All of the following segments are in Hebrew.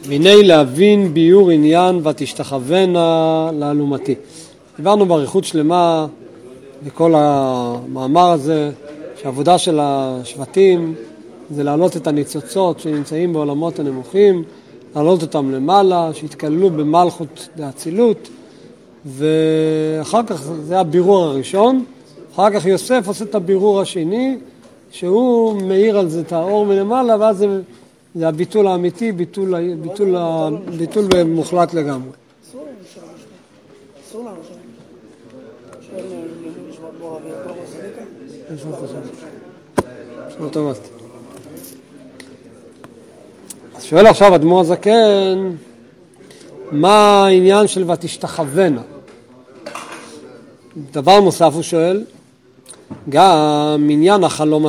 והנה להבין ביור עניין ותשתחוונה לאלומתי. דיברנו באריכות שלמה בכל המאמר הזה, שהעבודה של השבטים זה להעלות את הניצוצות שנמצאים בעולמות הנמוכים, להעלות אותם למעלה, שהתכללו במלכות דאצילות, ואחר כך זה הבירור הראשון, אחר כך יוסף עושה את הבירור השני, שהוא מאיר על זה את האור מלמעלה, ואז זה הביטול האמיתי, ביטול מוחלט לגמרי. אסור לנו אז שואל עכשיו אדמו"ר הזקן, מה העניין של ותשתחוונה? דבר נוסף הוא שואל, גם עניין החלום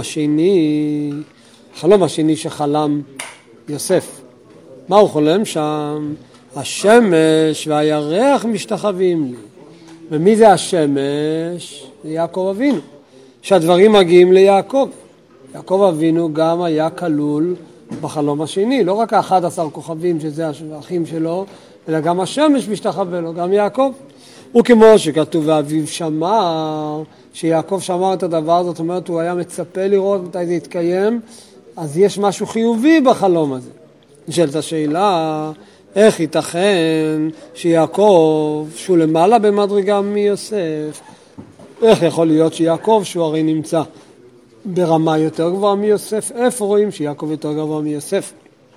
השני שחלם יוסף. מה הוא חולם שם? השמש והירח משתחווים לי. ומי זה השמש? זה יעקב אבינו. שהדברים מגיעים ליעקב. יעקב אבינו גם היה כלול בחלום השני. לא רק 11 כוכבים שזה האחים שלו, אלא גם השמש משתחווה לו, גם יעקב. וכמו שכתוב ואביו שמר, שיעקב שמר את הדבר, זאת אומרת הוא היה מצפה לראות מתי זה יתקיים, אז יש משהו חיובי בחלום הזה. נשאלת השאלה, איך ייתכן שיעקב, שהוא למעלה במדרגה מיוסף, איך יכול להיות שיעקב, שהוא הרי נמצא ברמה יותר גבוהה מיוסף, איפה רואים שיעקב יותר גבוה מיוסף?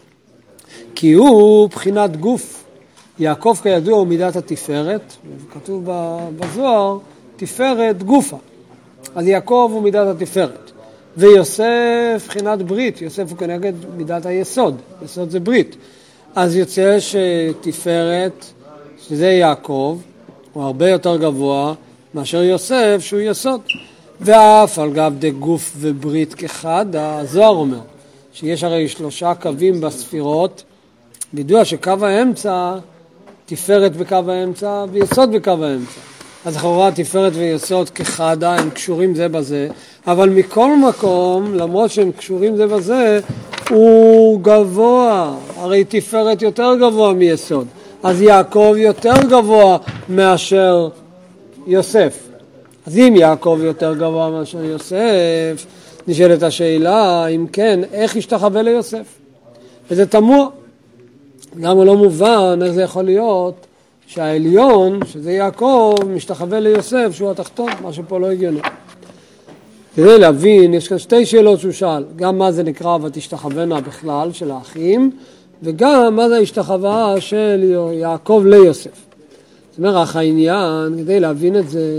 כי הוא בחינת גוף. יעקב כידוע הוא מידת התפארת, כתוב בזוהר, תפארת גופה. אז יעקב הוא מידת התפארת. ויוסף בחינת ברית, יוסף הוא כנגד מידת היסוד, יסוד זה ברית. אז יוצא שתפארת, שזה יעקב, הוא הרבה יותר גבוה מאשר יוסף שהוא יסוד. ואף על גב דה גוף וברית כחד, הזוהר אומר, שיש הרי 3 קווים בספירות, וידוע שקו האמצע, תפארת בקו האמצע ויסוד בקו האמצע. אז לכאורה תפארת ויסוד כחדה, הם קשורים זה בזה, אבל מכל מקום, למרות שהם קשורים זה בזה, הוא גבוה, הרי תפארת יותר גבוה מיסוד, אז יעקב יותר גבוה מאשר יוסף. אז אם יעקב יותר גבוה מאשר יוסף, נשאלת השאלה, אם כן, איך ישתחווה ליוסף? וזה תמוה. למה לא מובן איך זה יכול להיות שהעליון, שזה יעקב, משתחווה ליוסף, שהוא התחתון, מה שפה לא הגיוני. כדי להבין, יש כאן 2 שאלות שהוא שאל, גם מה זה נקרא ותשתחוונה בכלל של האחים, וגם מה זה ההשתחווה של יעקב ליוסף. זאת אומרת, העניין, כדי להבין את זה,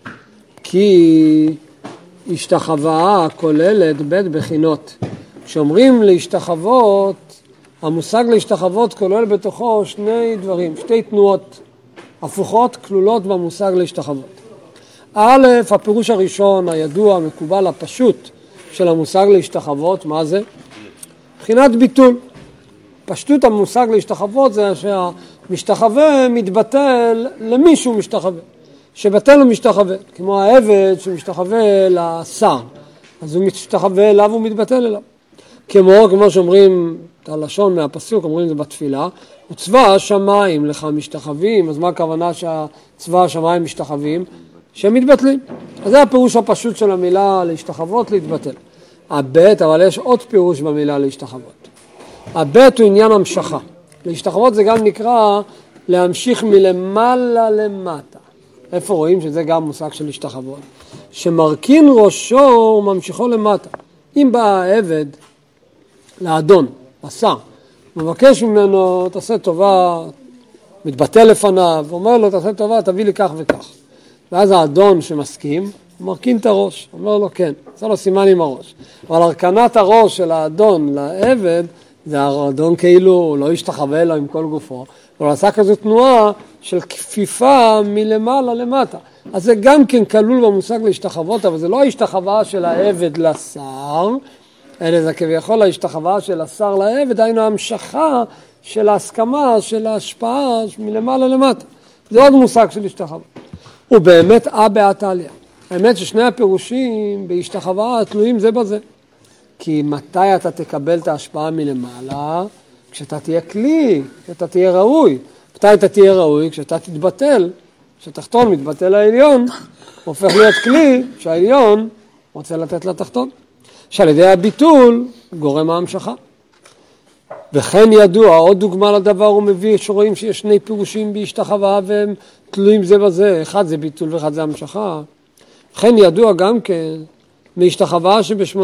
כי השתחווה כוללת בית בחינות. כשאומרים להשתחוות, המושג להשתחוות כולל בתוכו 2 דברים, 2 תנועות הפוכות כלולות במושג להשתחוות. א', הפירוש הראשון, הידוע, המקובל, הפשוט של המושג להשתחוות, מה זה? בחינת ביטול. פשטות המושג להשתחוות זה שהמשתחווה מתבטל למישהו משתחווה. שבטל הוא משתחווה, כמו העבד שמשתחווה לשר, אז הוא משתחווה אליו ומתבטל אליו. כמו שאומרים את הלשון מהפסוק, אומרים זה בתפילה, וצבא השמיים לך משתחווים, אז מה הכוונה שהצבא השמיים משתחווים? שהם מתבטלים. אז זה הפירוש הפשוט של המילה להשתחוות, להתבטל. הבית, אבל יש עוד פירוש במילה להשתחוות. הבית הוא עניין המשכה. להשתחוות זה גם נקרא להמשיך מלמעלה למטה. איפה רואים שזה גם מושג של להשתחוות? שמרכין ראשו ממשיכו למטה. אם בא העבד לאדון, לשר, מבקש ממנו, תעשה טובה, מתבטל לפניו, אומר לו, תעשה טובה, תביא לי כך וכך. ואז האדון שמסכים, מרכין את הראש, אומר לו כן, עשה לו סימן עם הראש. אבל הרכנת הראש של האדון לעבד, זה האדון כאילו לא השתחווה לו עם כל גופו, אבל עשה כזו תנועה של כפיפה מלמעלה למטה. אז זה גם כן כלול במושג להשתחוות, אבל זה לא ההשתחווה של העבד לשר, אלא זה כביכול ההשתחווה של השר לעבד, היינו המשכה של ההסכמה, של ההשפעה מלמעלה למטה. זה עוד מושג של השתחווה. הוא באמת באתליה. האמת ששני הפירושים בהשתחווה תלויים זה בזה. כי מתי אתה תקבל את ההשפעה מלמעלה? כשאתה תהיה כלי, כשאתה תהיה ראוי. מתי אתה תהיה ראוי? כשאתה תתבטל, כשתחתון מתבטל לעליון, הופך להיות כלי שהעליון רוצה לתת לתחתון. שעל ידי הביטול גורם ההמשכה. וכן ידוע, עוד דוגמה לדבר הוא מביא שרואים שיש שני פירושים בהשתחווה והם תלויים זה בזה, אחד זה ביטול ואחד זה המשכה. וכן ידוע גם כן מהשתחווה שב-18.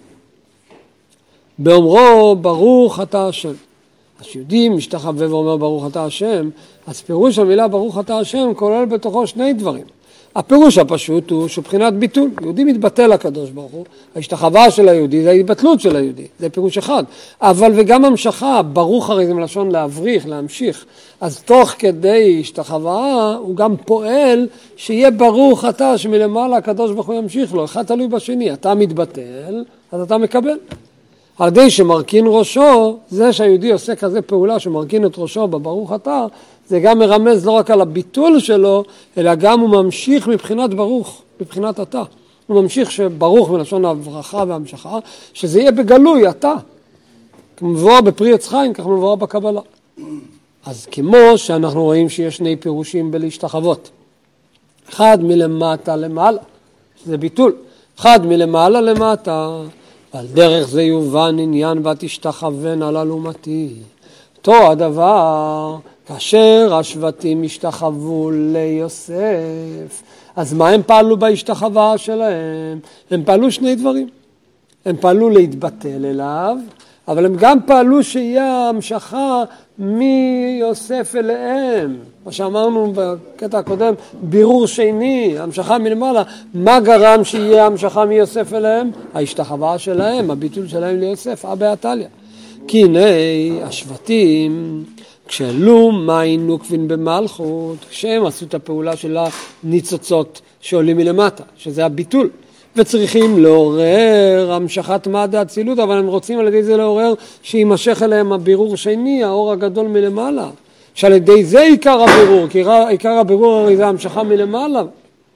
באומרו ברוך אתה השם. אז יהודי משתחווה ואומר ברוך אתה השם, אז פירוש המילה ברוך אתה השם כולל בתוכו שני דברים. הפירוש הפשוט הוא שבחינת ביטול, יהודי מתבטל לקדוש ברוך הוא, ההשתחווה של היהודי זה ההתבטלות של היהודי, זה פירוש אחד, אבל וגם המשכה, ברוך הרי זה מלשון להבריך, להמשיך, אז תוך כדי השתחווה הוא גם פועל שיהיה ברוך אתה שמלמעלה הקדוש ברוך הוא ימשיך לו, אחד תלוי בשני, אתה מתבטל, אז אתה מקבל. על ידי שמרכין ראשו, זה שהיהודי עושה כזה פעולה שמרכין את ראשו בברוך אתה, זה גם מרמז לא רק על הביטול שלו, אלא גם הוא ממשיך מבחינת ברוך, מבחינת אתה. הוא ממשיך שברוך מלשון הברכה והמשכה, שזה יהיה בגלוי, אתה. כמבואר בפרי עץ חיים, כך מבואר בקבלה. אז כמו שאנחנו רואים שיש שני פירושים בלהשתחוות. אחד מלמטה למעלה, שזה ביטול. אחד מלמעלה למטה, ועל דרך זה יובן עניין ותשתחוון על אלומתי. אותו הדבר, כאשר השבטים השתחוו ליוסף, אז מה הם פעלו בהשתחווה שלהם? הם פעלו שני דברים. הם פעלו להתבטל אליו, אבל הם גם פעלו שיהיה המשכה מיוסף אליהם. מה שאמרנו בקטע הקודם, בירור שני, המשכה מלמעלה. מה גרם שיהיה המשכה מיוסף אליהם? ההשתחווה שלהם, הביטול שלהם ליוסף, אבא עתליה. כי הנה השבטים, כשעלו מים נוקבין במלכות, כשהם עשו את הפעולה של הניצוצות שעולים מלמטה, שזה הביטול, וצריכים לעורר המשכת מעד האצילות, אבל הם רוצים על ידי זה לעורר שימשך אליהם הבירור שני, האור הגדול מלמעלה, שעל ידי זה עיקר הבירור, כי עיקר הבירור הרי זה המשכה מלמעלה.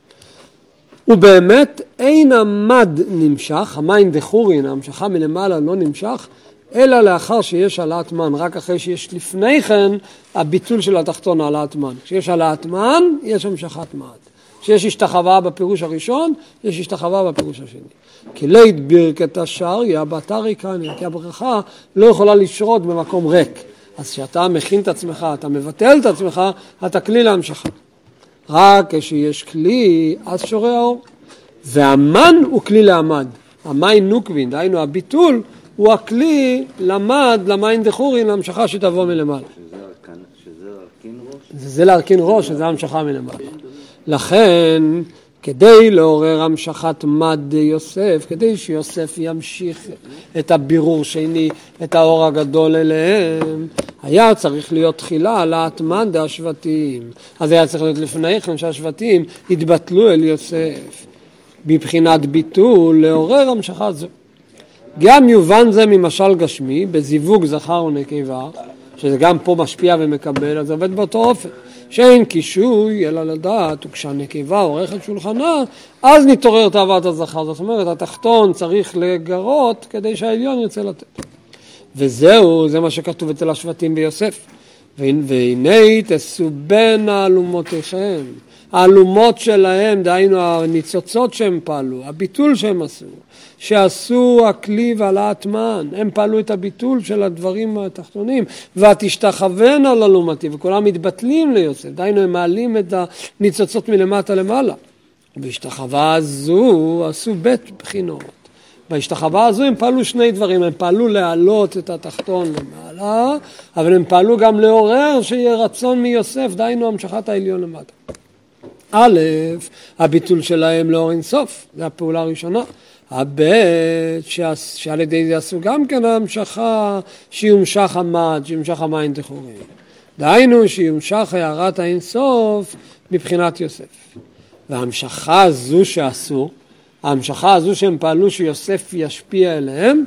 ובאמת אין המד נמשך, המים דחורין, המשכה מלמעלה לא נמשך, אלא לאחר שיש העלאת מן, רק אחרי שיש לפני כן הביטול של התחתון העלאת מן. כשיש העלאת מן, יש המשכת מעד. כשיש השתחווה בפירוש הראשון, יש השתחווה בפירוש השני. כי לית ברכת השריה בתא ריקניה, כי הברכה לא יכולה לשרות במקום ריק. אז כשאתה מכין את עצמך, אתה מבטל את עצמך, אתה כלי להמשכה. רק כשיש כלי, אז שורה האור. והמן הוא כלי לעמד. המים נוקבין, דהיינו הביטול, הוא הכלי למד, למים דחורין, להמשכה שתבוא מלמעלה. שזה להרכין ראש? זה להרכין ראש, שזה המשכה מלמעלה. לכן, כדי לעורר המשכת מד יוסף, כדי שיוסף ימשיך את הבירור שני, את האור הגדול אליהם, היה צריך להיות תחילה העלאת מד השבטים. אז היה צריך להיות לפני כן שהשבטים התבטלו אל יוסף. בבחינת ביטול, לעורר המשכה זו. גם יובן זה ממשל גשמי, בזיווג זכר ונקבה, שזה גם פה משפיע ומקבל, אז זה עובד באותו אופן. שאין קישוי אלא לדעת, וכשהנקבה עורכת שולחנה, אז נתעורר תאוות הזכר. זאת אומרת, התחתון צריך לגרות כדי שהעליון ירצה לתת. וזהו, זה מה שכתוב אצל השבטים ביוסף. והנה תסובן אלומותיכם. האלומות שלהם, דהיינו הניצוצות שהם פעלו, הביטול שהם שעשו הכלי ועלאת מן, הם פעלו את הביטול של הדברים התחתונים, ותשתחוון על אלומתי, וכולם מתבטלים ליוסף, דהיינו הם מעלים את הניצוצות מלמטה למעלה. בהשתחווה הזו עשו בית בחינות. בהשתחווה הזו הם פעלו שני דברים, הם פעלו להעלות את התחתון למעלה, אבל הם פעלו גם לעורר שיהיה רצון מיוסף, דהיינו המשכת העליון למטה. א', הביטול שלהם לאור אינסוף, זו הפעולה הראשונה. הבית, שעל ידי זה עשו גם כן המשכה שיומשך המד, שיומשך המים דחורים. דהיינו שיומשך הערת האינסוף מבחינת יוסף. וההמשכה הזו שעשו, ההמשכה הזו שהם פעלו שיוסף ישפיע אליהם,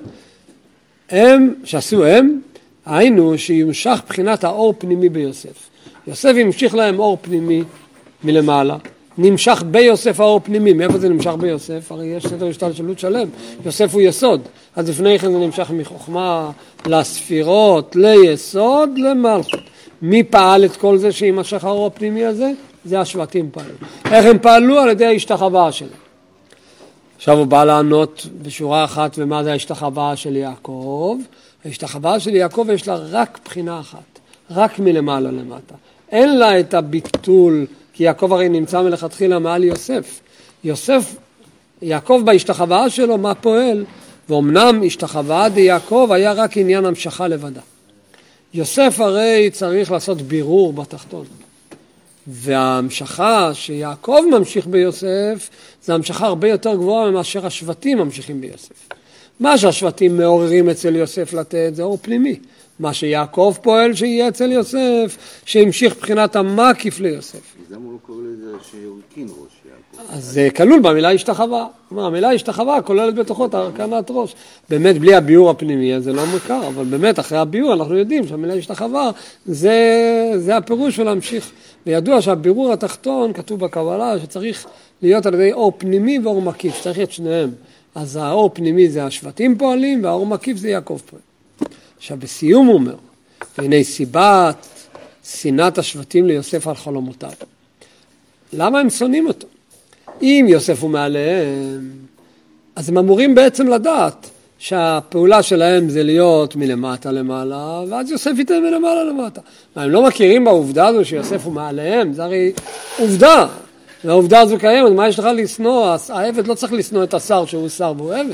שעשו הם, היינו שיומשך בחינת האור פנימי ביוסף. יוסף ימשיך להם אור פנימי מלמעלה, נמשך ביוסף האור פנימי. מאיפה זה נמשך ביוסף? הרי יש סדר השתלשלות שלם. יוסף הוא יסוד. אז לפני כן זה נמשך מחוכמה לספירות, ליסוד, למלכות. מי פעל את כל זה שימשך האור הפנימי הזה? זה השבטים פעלו. איך הם פעלו? על ידי ההשתחווה שלהם. עכשיו הוא בא לענות בשורה אחת, ומה זה ההשתחווה של יעקב? ההשתחווה של יעקב יש לה רק בחינה אחת, רק מלמעלה למטה. אין לה את הביטול, כי יעקב הרי נמצא מלכתחילה מעל יוסף. יעקב בהשתחווה שלו, מה פועל? ואומנם השתחווה דיעקב היה רק עניין המשכה לבדה. יוסף הרי צריך לעשות בירור בתחתון. וההמשכה שיעקב ממשיך ביוסף, זה המשכה הרבה יותר גבוהה מאשר השבטים ממשיכים ביוסף. מה שהשבטים מעוררים אצל יוסף לתת זה אור פנימי. מה שיעקב פועל שיהיה אצל יוסף, שהמשיך בחינת המקיף ליוסף. אז למה הוא לא קורא לזה שהרכין ראש יעקב? אז זה כלול במילה השתחווה. המילה השתחווה כוללת בתוכו את הרכנת ראש. באמת בלי הביור הפנימי זה לא מוכר, אבל באמת אחרי הביור אנחנו יודעים שהמילה השתחווה זה הפירוש של להמשיך. וידוע שהבירור התחתון כתוב בקבלה שצריך להיות על ידי אור פנימי ואור מקיף, צריך את שניהם. אז האור פנימי זה השבטים פועלים והאור מקיף זה יעקב פועל. עכשיו בסיום הוא אומר, והנה סיבת שנאת השבטים ליוסף על חלומותיו. למה הם שונאים אותו? אם יוסף הוא מעליהם, אז הם אמורים בעצם לדעת שהפעולה שלהם זה להיות מלמטה למעלה, ואז יוסף ייתן מלמעלה למטה. הם לא מכירים בעובדה הזו שיוסף הוא מעליהם, זה הרי עובדה. והעובדה הזו קיימת, מה יש לך לשנוא? העבד לא צריך לשנוא את השר שהוא שר והוא עבד.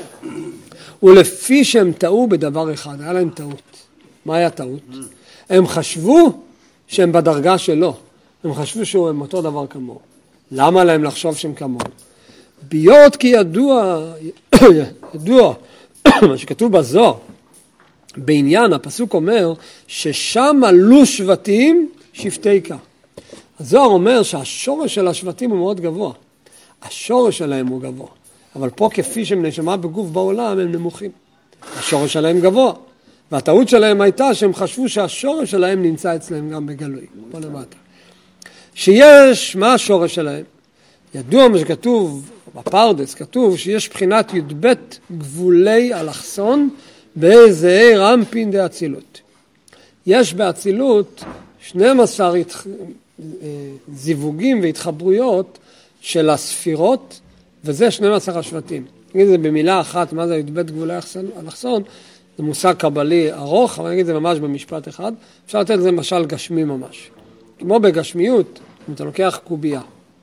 ולפי שהם טעו בדבר אחד, היה להם טעות. מה היה טעות? הם חשבו שהם בדרגה שלו. הם חשבו שהם אותו דבר כמוהו. למה להם לחשוב שהם כמוהו? ביות כי ידוע, מה שכתוב בזוהר, בעניין, הפסוק אומר, ששם עלו שבטים שבטי כה. הזוהר אומר שהשורש של השבטים הוא מאוד גבוה. השורש שלהם הוא גבוה. אבל פה כפי שהם נשמה בגוף בעולם הם נמוכים. השורש שלהם גבוה. והטעות שלהם הייתה שהם חשבו שהשורש שלהם נמצא אצלם גם בגלוי. פה למטה. שיש, מה השורש שלהם? ידוע מה שכתוב, בפרדס כתוב שיש בחינת י"ב גבולי אלכסון באיזה רמפין דאצילות. יש באצילות 12 זיווגים והתחברויות של הספירות, וזה 12 השבטים. נגיד זה במילה אחת, מה זה י"ב גבולי אלכסון? זה מושג קבלי ארוך, אבל נגיד זה ממש במשפט אחד. אפשר לתת לזה משל גשמי ממש. כמו בגשמיות, אם אתה לוקח קובייה,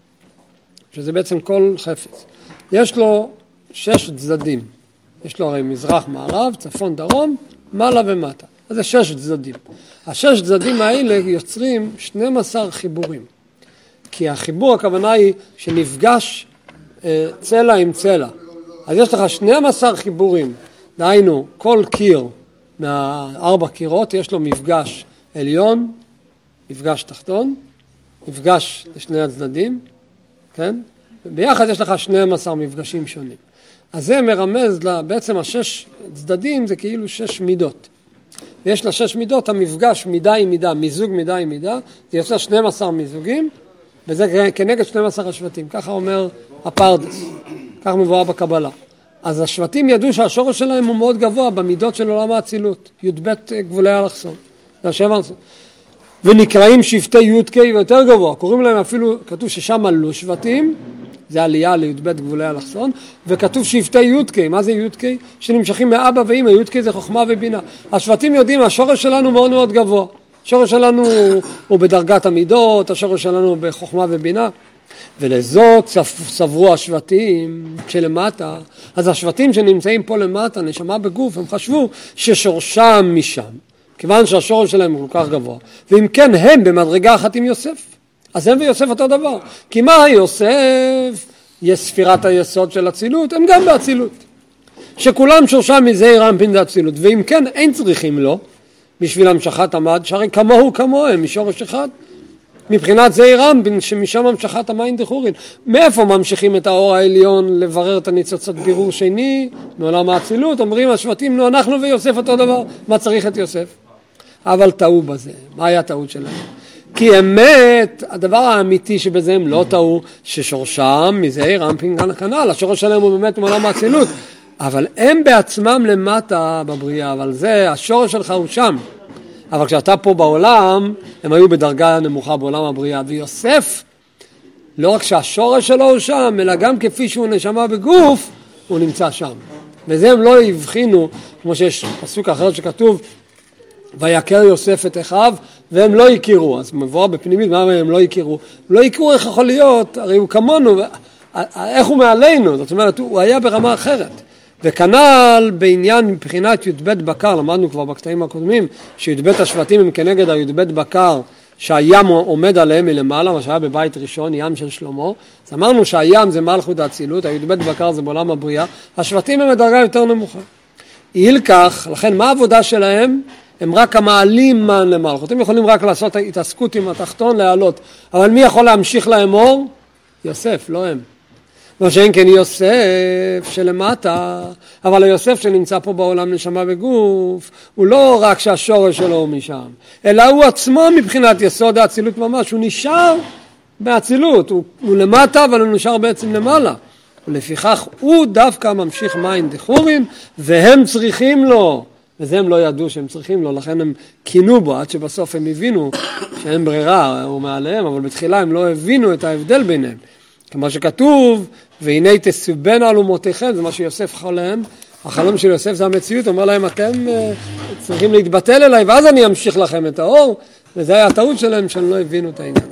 שזה בעצם כל חפץ. יש לו 6 צדדים. יש לו הרי מזרח, מערב, צפון, דרום, מעלה ומטה. אז זה 6 צדדים. 6 צדדים האלה יוצרים 12 חיבורים. כי החיבור הכוונה היא שנפגש צלע עם צלע. אז יש לך 12 חיבורים. דהיינו, כל קיר מה4 קירות יש לו מפגש עליון, מפגש תחתון, מפגש לשני הצדדים, כן? ביחד יש לך 12 מפגשים שונים. אז זה מרמז בעצם 6 צדדים זה כאילו 6 מידות. ויש ל6 מידות המפגש מידה עם מידה, מיזוג מידה עם מידה, זה יוצא 12 מיזוגים, וזה כנגד 12 השבטים. ככה אומר הפרדס, כך מבואר בקבלה. אז השבטים ידעו שהשורש שלהם הוא מאוד גבוה במידות של עולם האצילות, י"ב גבולי אלכסון. זה השם ארצון. ונקראים שבטי י"ק ויותר גבוה, קוראים להם אפילו, כתוב ששם עלו שבטים, זה עלייה לי"ב גבולי אלכסון, וכתוב שבטי י"ק, מה זה י"ק? שנמשכים מאבא ואמא, י"ק זה חוכמה ובינה. השבטים יודעים, השורש שלנו מאוד מאוד גבוה, השורש שלנו הוא בדרגת המידות, השורש שלנו הוא בחוכמה ובינה, ולזאת סברו השבטים שלמטה, אז השבטים שנמצאים פה למטה, נשמה בגוף, הם חשבו ששורשם משם, כיוון שהשורש שלהם הוא כל כך גבוה, ואם כן הם במדרגה אחת עם יוסף, אז הם ויוסף אותו דבר, כי מה יוסף? יש ספירת היסוד של אצילות, הם גם באצילות, שכולם שורשם מזה רמפין דאצילות, ואם כן אין צריכים לו, בשביל המשכת המד, שהרי כמוהו כמוהם, משורש אחד, מבחינת זה רמפין, שמשם המשכת המים דחורין. מאיפה ממשיכים את האור העליון לברר את הניצוצות בירור שני, מעולם האצילות, אומרים השבטים, נו אנחנו ויוסף אותו דבר, מה צריך את יוסף? אבל טעו בזה, מה היה טעות שלהם? כי אמת, הדבר האמיתי שבזה הם לא טעו, ששורשם מזעיר אנפין כנ"ל, השורש שלהם הוא באמת מעולם האצילות, אבל הם בעצמם למטה בבריאה, אבל זה, השורש שלך הוא שם. אבל כשאתה פה בעולם, הם היו בדרגה נמוכה בעולם הבריאה, ויוסף, לא רק שהשורש שלו הוא שם, אלא גם כפי שהוא נשמה בגוף, הוא נמצא שם. וזה הם לא הבחינו, כמו שיש פסוק אחר שכתוב, ויקר יוסף את אחיו, והם לא הכירו. אז מבואר בפנימית, מה הם לא הכירו? הם לא הכירו איך יכול להיות, הרי הוא כמונו, איך הוא מעלינו, זאת אומרת, הוא היה ברמה אחרת. וכנ"ל בעניין מבחינת י"ב בקר, למדנו כבר בקטעים הקודמים, שי"ב השבטים הם כנגד הי"ב בקר, שהים עומד עליהם מלמעלה, מה שהיה בבית ראשון, ים של שלמה. אז אמרנו שהים זה מלכות האצילות, הי"ב בקר זה בעולם הבריאה, השבטים הם בדרגה יותר נמוכה. אילכך, לכן מה העבודה שלהם? הם רק המעלים מן למלכות. הם יכולים רק לעשות התעסקות עם התחתון, להעלות. אבל מי יכול להמשיך להם אור? יוסף, לא הם. לא שאין כן יוסף שלמטה, אבל היוסף שנמצא פה בעולם נשמה בגוף, הוא לא רק שהשורש שלו הוא משם, אלא הוא עצמו מבחינת יסוד האצילות ממש, הוא נשאר באצילות, הוא למטה אבל הוא נשאר בעצם למעלה. ולפיכך הוא דווקא ממשיך מים דחורים, והם צריכים לו, וזה הם לא ידעו שהם צריכים לו, לכן הם כינו בו, עד שבסוף הם הבינו שאין ברירה, הוא מעליהם, אבל בתחילה הם לא הבינו את ההבדל ביניהם. כמו שכתוב, והנה תסובנה על אומותיכם, זה מה שיוסף חולם, החלום של יוסף זה המציאות, אומר להם אתם צריכים להתבטל אליי, ואז אני אמשיך לכם את האור, וזה היה הטעות שלהם שהם לא הבינו את העניין.